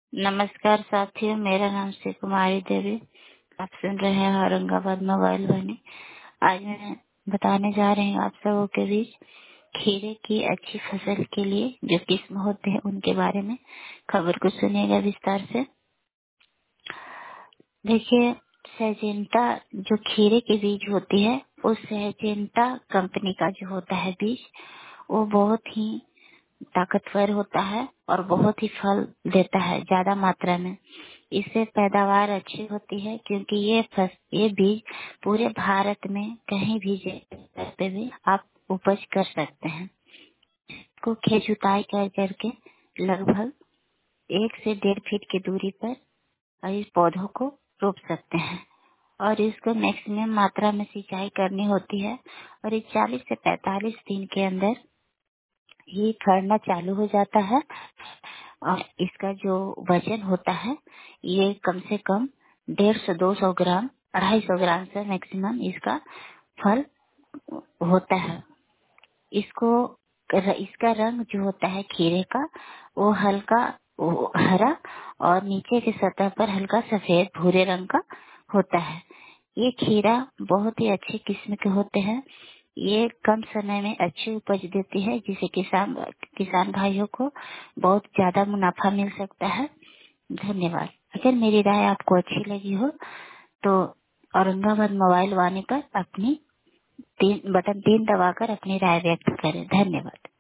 नमस्कार साथियों, मेरा नाम श्री कुमारी देवी। आप सुन रहे हैं औरंगाबाद मोबाइल वाणी। आज मैं बताने जा रही हूँ आप सबों के बीच खीरे की अच्छी फसल के लिए जो किस्म होते हैं उनके बारे में। खबर को सुनिएगा विस्तार से। देखिए, सैजेंटा जो खीरे के बीज होती है, उस सैजेंटा कंपनी का जो होता है बीज, वो बहुत ही ताकतवर होता है और बहुत ही फल देता है ज्यादा मात्रा में। इससे पैदावार अच्छी होती है क्योंकि ये बीज पूरे भारत में कहीं भी जगह पे भी आप उपज कर सकते हैं। को खेत जुताई कर करके लगभग 1 से 1.5 फीट की दूरी पर इस पौधों को रोप सकते हैं और इसको मैक्सिमम मात्रा में सिंचाई करनी होती है और ये 40 से 45 दिन के अंदर ये फड़ना चालू हो जाता है और इसका जो वजन होता है ये कम से कम 150-200 ग्राम 250 ग्राम से मैक्सिमम इसका फल होता है। इसका रंग जो होता है खीरे का वो हल्का हरा और नीचे की सतह पर हल्का सफेद भूरे रंग का होता है। ये खीरा बहुत ही अच्छी किस्म के होते हैं। ये कम समय में अच्छी उपज देती है जिसे किसान भाइयों को बहुत ज्यादा मुनाफा मिल सकता है। धन्यवाद। अगर मेरी राय आपको अच्छी लगी हो तो औरंगाबाद मोबाइल वाणी पर अपनी बटन 3 दबाकर अपनी राय व्यक्त करें। धन्यवाद।